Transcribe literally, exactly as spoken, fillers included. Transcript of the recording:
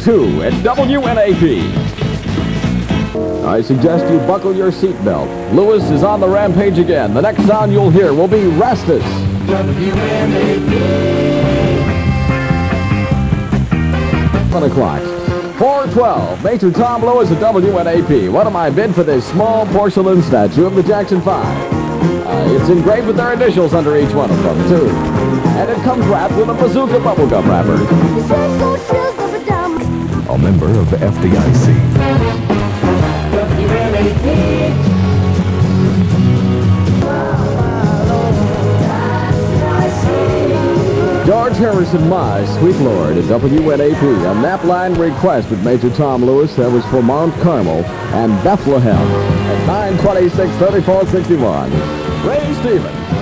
two at W N A P. I suggest you buckle your seatbelt. Lewis is on the rampage again. The next sound you'll hear will be Rastus. W N A P. One o'clock. four twelve. Major Tom Lewis at W N A P. What am I bid for this small porcelain statue of the Jackson Five? Uh, it's engraved with their initials under each one of them, too. And it comes wrapped with a bazooka bubblegum wrapper. A member of the F D I C. W N A P. George Harrison, My Sweet Lord at W N A P. A Napline request with Major Tom Lewis. That was for Mount Carmel and Bethlehem at nine twenty-six, thirty-four sixty-one. Ray Stevens.